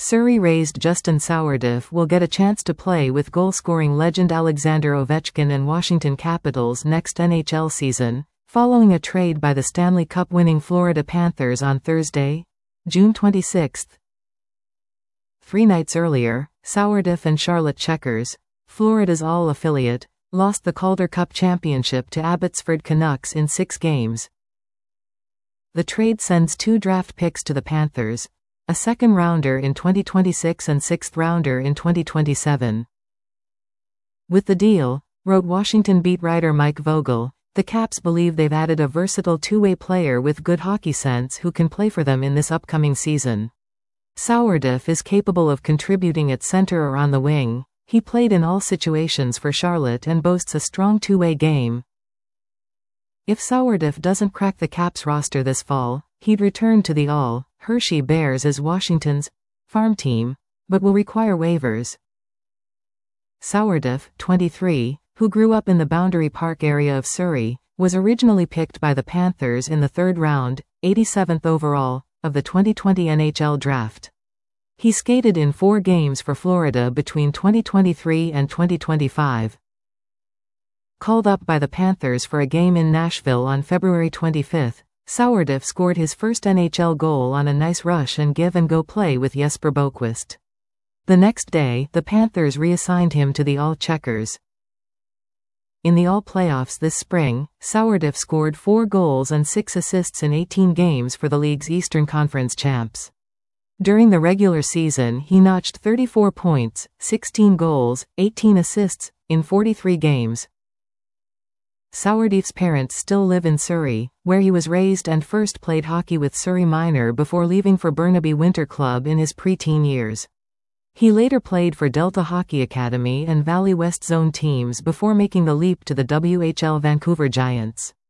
Surrey-raised Justin Sourdiff will get a chance to play with goal-scoring legend Alexander Ovechkin and Washington Capitals next NHL season, following a trade by the Stanley Cup-winning Florida Panthers on Thursday, June 26. 3 nights earlier, Sourdiff and Charlotte Checkers, Florida's All-affiliate, lost the Calder Cup championship to Abbotsford Canucks in 6 games. The trade sends 2 draft picks to the Panthers, a second-rounder in 2026 and sixth-rounder in 2027. With the deal, wrote Washington beat writer Mike Vogel, the Caps believe they've added a versatile two-way player with good hockey sense who can play for them in this upcoming season. Sourdiff is capable of contributing at center or on the wing. He played in all situations for Charlotte and boasts a strong two-way game. If Sourdiff doesn't crack the Caps roster this fall, he'd return to the Hershey Bears as Washington's farm team, but will require waivers. Sourdiff, 23, who grew up in the Boundary Park area of Surrey, was originally picked by the Panthers in the 3rd round, 87th overall, of the 2020 NHL draft. He skated in 4 games for Florida between 2023 and 2025. Called up by the Panthers for a game in Nashville on February 25, Sourdiff scored his first NHL goal on a nice rush and give-and-go play with Jesper Boqvist. The next day, the Panthers reassigned him to the All-Checkers. In the All-Playoffs this spring, Sourdiff scored 4 goals and 6 assists in 18 games for the league's Eastern Conference champs. During the regular season he notched 34 points, 16 goals, 18 assists, in 43 games. Sourdiff's parents still live in Surrey, where he was raised and first played hockey with Surrey Minor before leaving for Burnaby Winter Club in his pre-teen years. He later played for Delta Hockey Academy and Valley West Zone teams before making the leap to the WHL Vancouver Giants.